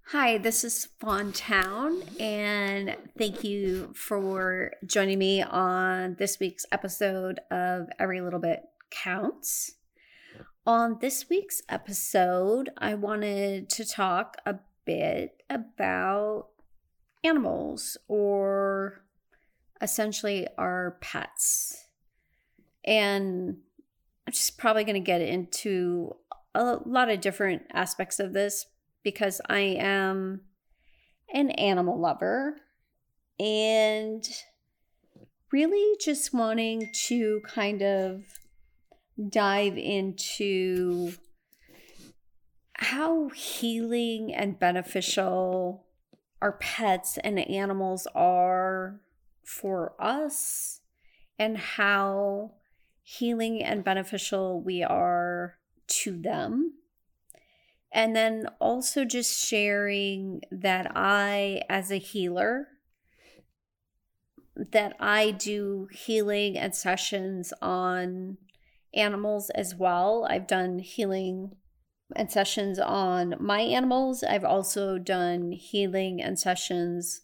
Hi, this is Fawn Town, and thank you for joining me on this week's episode of Every Little Bit Counts. On this week's episode, I wanted to talk a bit about animals, or essentially our pets. And I'm just probably going to get into a lot of different aspects of this because I am an animal lover and really just wanting to kind of dive into how healing and beneficial our pets and animals are for us, and how healing and beneficial we are to them. And then also just sharing that I, as a healer, that I do healing and sessions on animals as well. I've done healing and sessions on my animals. I've also done healing and sessions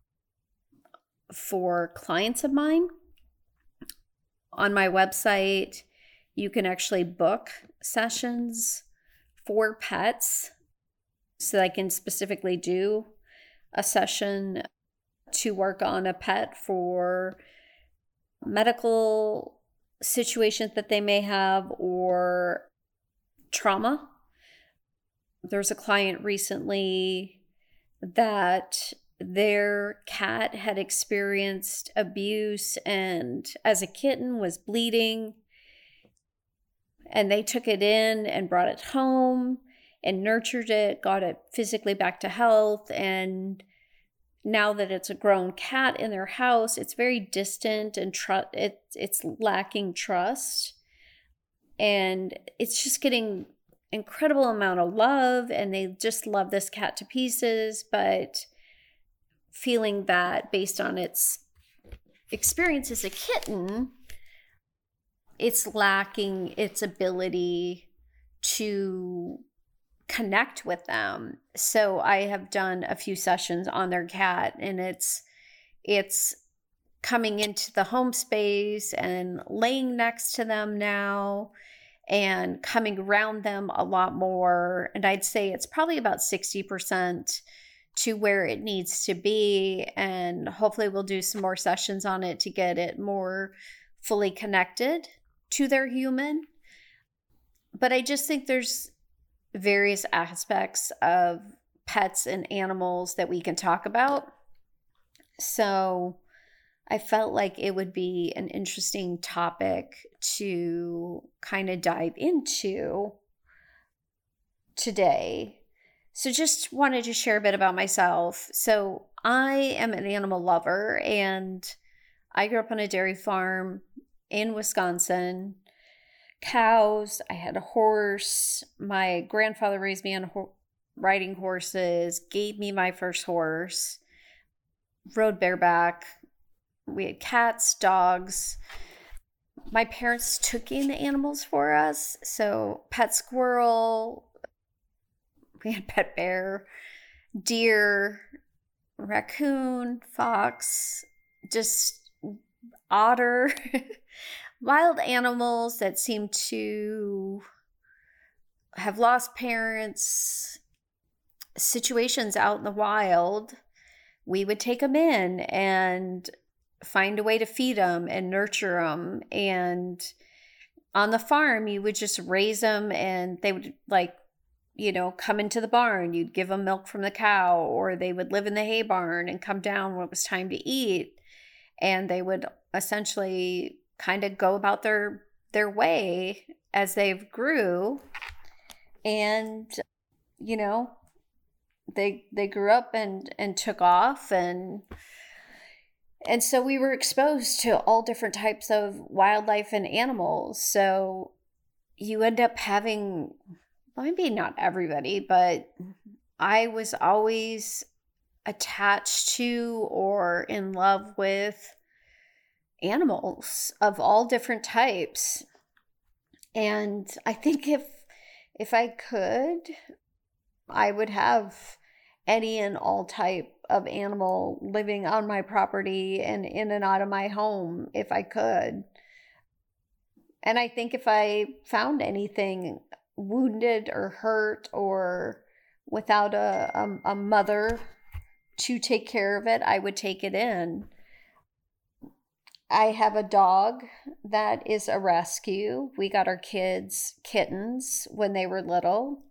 for clients of mine. On my website, you can actually book sessions for pets, so I can specifically do a session to work on a pet for medical situations that they may have or trauma. There's a client recently that their cat had experienced abuse and as a kitten was bleeding. And they took it in and brought it home and nurtured it, got it physically back to health. And now that it's a grown cat in their house, it's very distant and it's lacking trust. And it's just getting incredible amount of love, and they just love this cat to pieces, but feeling that based on its experience as a kitten, it's lacking its ability to connect with them. So I have done a few sessions on their cat, and it's coming into the home space and laying next to them now and coming around them a lot more. And I'd say it's probably about 60% to where it needs to be. And hopefully we'll do some more sessions on it to get it more fully connected to their human. But I just think there's various aspects of pets and animals that we can talk about. So I felt like it would be an interesting topic to kind of dive into today. So just wanted to share a bit about myself. So I am an animal lover, and I grew up on a dairy farm in Wisconsin. Cows, I had a horse. My grandfather raised me on riding horses, gave me my first horse, rode bareback. We had cats, dogs. My parents took in animals for us. So pet squirrel, we had pet bear, deer, raccoon, fox, just otter. Wild animals that seem to have lost parents, situations out in the wild. We would take them in and find a way to feed them and nurture them. And on the farm, you would just raise them, and they would come into the barn. You'd give them milk from the cow, or they would live in the hay barn and come down when it was time to eat. And they would essentially kind of go about their way as they've grew. And, they grew up and took off. And so we were exposed to all different types of wildlife and animals. So you end up having, maybe not everybody, but I was always attached to or in love with animals of all different types. And I think if I could, I would have any and all type of animal living on my property and in and out of my home if I could. And I think if I found anything wounded or hurt or without a mother to take care of it, I would take it in. I have a dog that is a rescue. We got our kids kittens when they were little.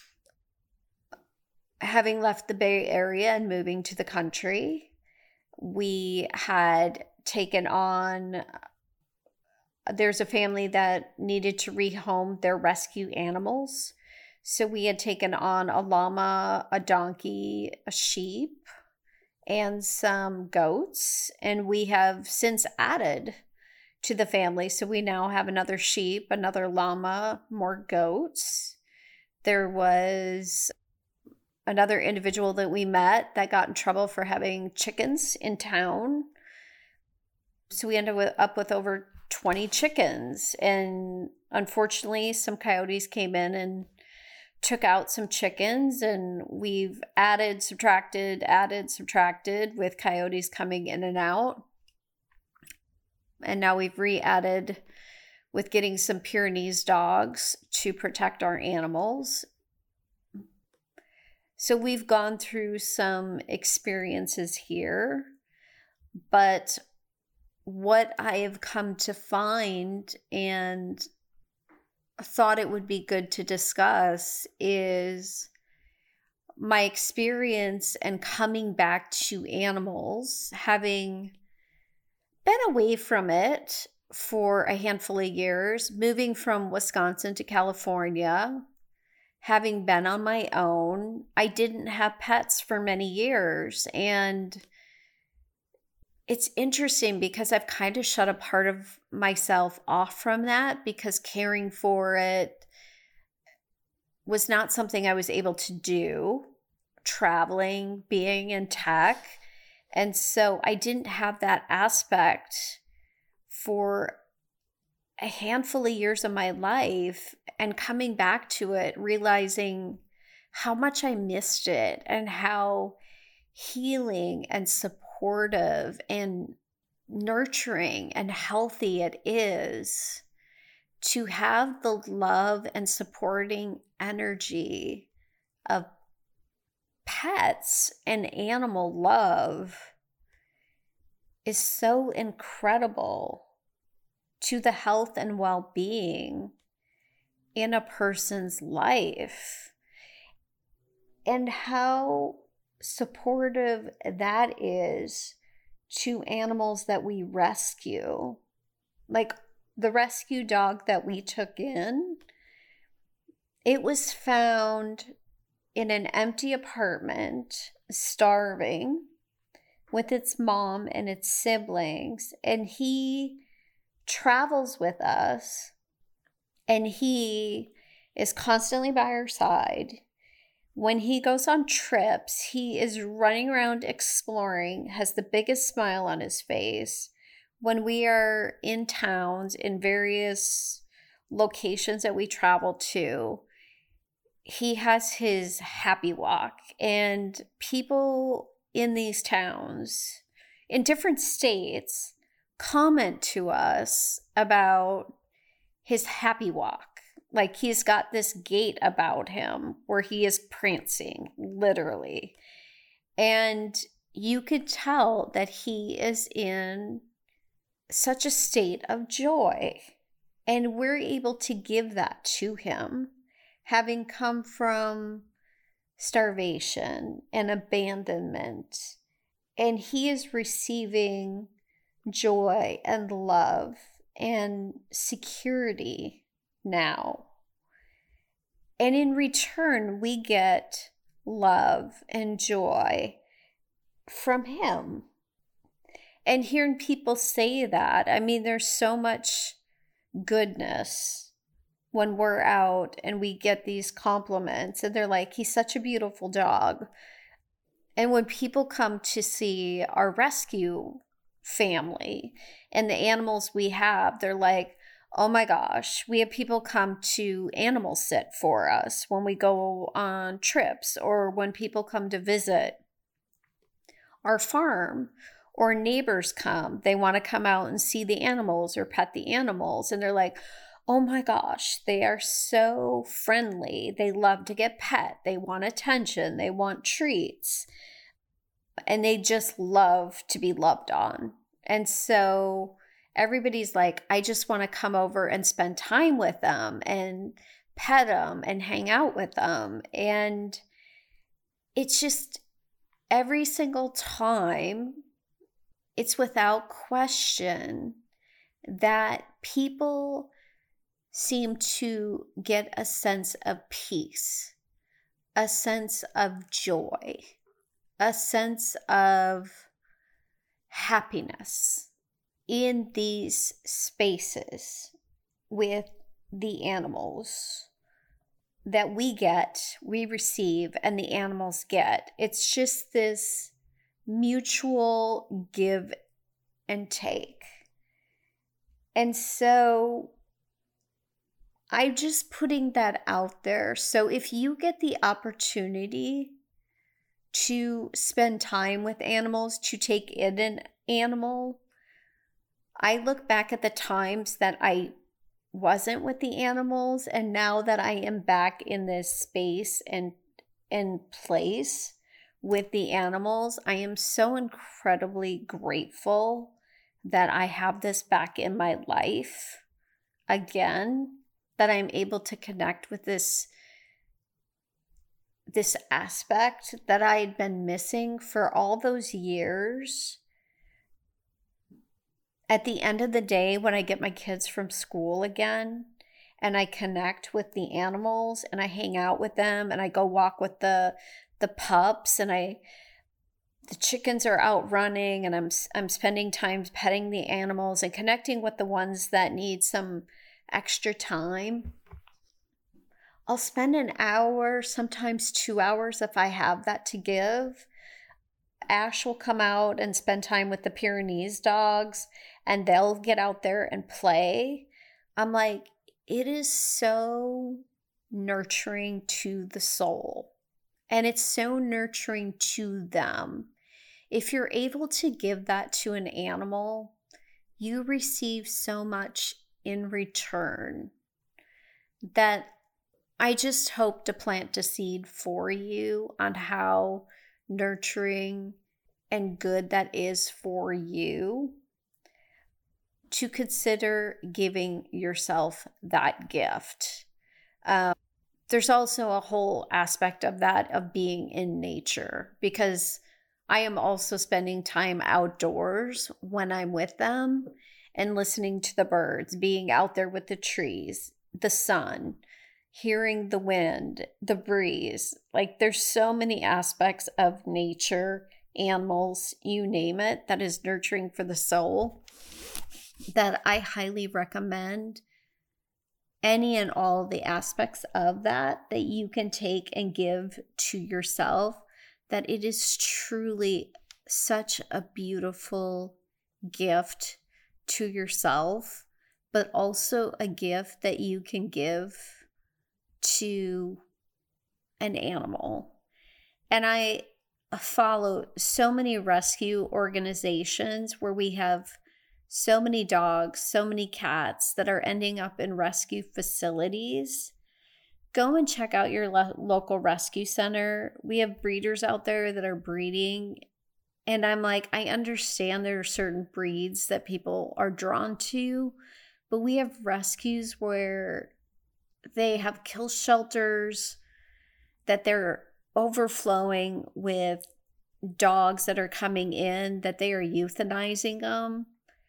Having left the Bay Area and moving to the country, we had taken on, there's a family that needed to rehome their rescue animals. So we had taken on a llama, a donkey, a sheep, and some goats. And we have since added to the family. So we now have another sheep, another llama, more goats. There was another individual that we met that got in trouble for having chickens in town. So we ended up with over 20 chickens. And unfortunately, some coyotes came in and took out some chickens, and we've added, subtracted with coyotes coming in and out. And now we've re-added with getting some Pyrenees dogs to protect our animals. So we've gone through some experiences here, but what I have come to find and thought it would be good to discuss is my experience and coming back to animals, having been away from it for a handful of years, moving from Wisconsin to California, having been on my own. I didn't have pets for many years, and it's interesting because I've kind of shut a part of myself off from that because caring for it was not something I was able to do, traveling, being in tech. And so I didn't have that aspect for a handful of years of my life, and coming back to it, realizing how much I missed it and how healing and supportive and nurturing and healthy it is to have the love and supporting energy of pets and animal love is so incredible to the health and well-being in a person's life, and how supportive that is to animals that we rescue. Like the rescue dog that we took in, it was found in an empty apartment, starving, with its mom and its siblings, and he travels with us, and he is constantly by our side. When he goes on trips, he is running around exploring, has the biggest smile on his face. When we are in towns, in various locations that we travel to, he has his happy walk. And people in these towns, in different states, comment to us about his happy walk. Like he's got this gait about him where he is prancing, literally. And you could tell that he is in such a state of joy. And we're able to give that to him, having come from starvation and abandonment. And he is receiving joy and love and security now. And in return, we get love and joy from him. And hearing people say that, I mean, there's so much goodness when we're out and we get these compliments and they're like, he's such a beautiful dog. And when people come to see our rescue family and the animals we have, they're like, Oh my gosh, we have people come to animal sit for us when we go on trips or when people come to visit our farm or neighbors come. They want to come out and see the animals or pet the animals. And they're like, oh my gosh, they are so friendly. They love to get pet. They want attention. They want treats. And they just love to be loved on. And so everybody's like, I just want to come over and spend time with them and pet them and hang out with them. And it's just every single time, it's without question that people seem to get a sense of peace, a sense of joy, a sense of happiness in these spaces with the animals that we receive, and the animals get. It's just this mutual give and take. And so I'm just putting that out there. So if you get the opportunity to spend time with animals, to take in an animal, I look back at the times that I wasn't with the animals, and now that I am back in this space and place with the animals, I am so incredibly grateful that I have this back in my life again, that I'm able to connect with this aspect that I had been missing for all those years. At the end of the day, when I get my kids from school again and I connect with the animals and I hang out with them and I go walk with the pups and the chickens are out running and I'm spending time petting the animals and connecting with the ones that need some extra time. I'll spend an hour, sometimes 2 hours if I have that to give. Ash will come out and spend time with the Pyrenees dogs, and they'll get out there and play. I'm like, it is so nurturing to the soul, and it's so nurturing to them. If you're able to give that to an animal, you receive so much in return that I just hope to plant a seed for you on how nurturing and good that is for you to consider giving yourself that gift. There's also a whole aspect of that of being in nature, because I am also spending time outdoors when I'm with them and listening to the birds, being out there with the trees, the sun, hearing the wind, the breeze. Like, there's so many aspects of nature, animals, you name it, that is nurturing for the soul, that I highly recommend any and all the aspects of that you can take and give to yourself, that it is truly such a beautiful gift to yourself, but also a gift that you can give to an animal. And I follow so many rescue organizations where we have so many dogs, so many cats that are ending up in rescue facilities. Go and check out your local rescue center. We have breeders out there that are breeding. And I'm like, I understand there are certain breeds that people are drawn to, but we have rescues where they have kill shelters that they're overflowing with dogs that are coming in, that they are euthanizing them.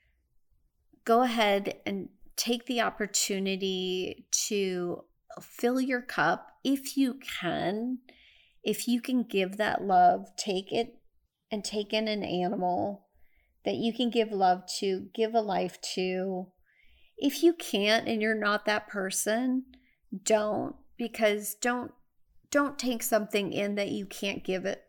Go ahead and take the opportunity to fill your cup if you can. If you can give that love, take it and take in an animal that you can give love to, give a life to. If you can't and you're not that person, don't, because don't take something in that you can't give it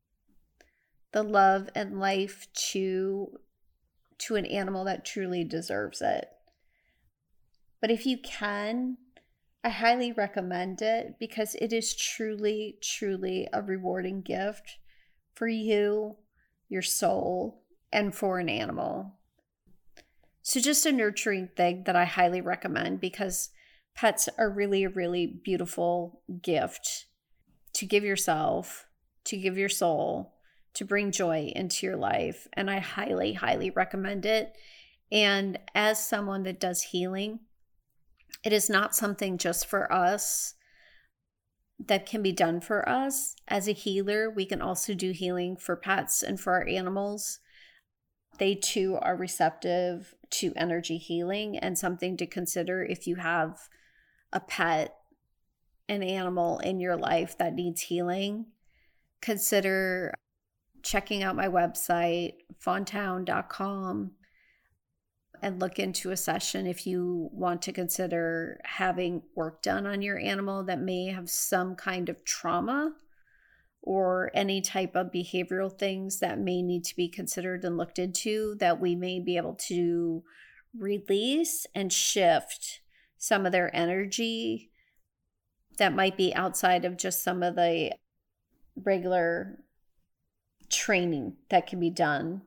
the love and life to an animal that truly deserves it. But if you can, I highly recommend it because it is truly, truly a rewarding gift for you, your soul, and for an animal. So just a nurturing thing that I highly recommend because pets are really a really beautiful gift to give yourself, to give your soul, to bring joy into your life. And I highly, highly recommend it. And as someone that does healing, it is not something just for us that can be done for us. As a healer, we can also do healing for pets and for our animals. They too are receptive to energy healing, and something to consider if you have a pet, an animal in your life that needs healing. Consider checking out my website, fawntown.com, and look into a session if you want to consider having work done on your animal that may have some kind of trauma or any type of behavioral things that may need to be considered and looked into, that we may be able to release and shift some of their energy that might be outside of just some of the regular training that can be done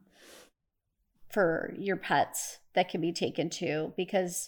for your pets that can be taken to, because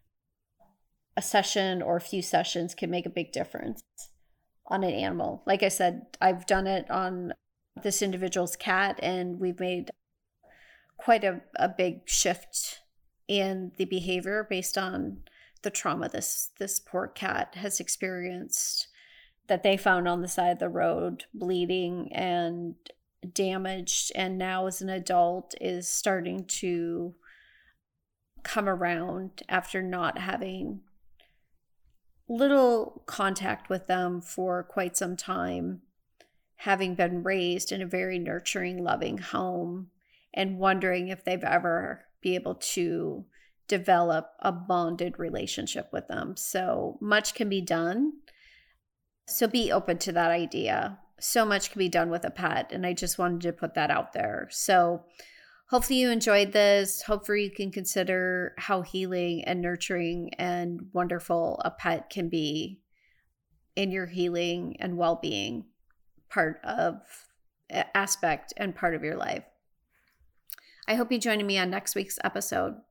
a session or a few sessions can make a big difference on an animal. Like I said, I've done it on this individual's cat, and we've made quite a big shift in the behavior based on the trauma this poor cat has experienced, that they found on the side of the road, bleeding and damaged, and now as an adult is starting to come around after not having little contact with them for quite some time, having been raised in a very nurturing, loving home, and wondering if they've ever be able to develop a bonded relationship with them. So much can be done. So be open to that idea. So much can be done with a pet, and I just wanted to put that out there. So hopefully you enjoyed this. Hopefully you can consider how healing and nurturing and wonderful a pet can be in your healing and well-being aspect and part of your life. I hope you join me on next week's episode.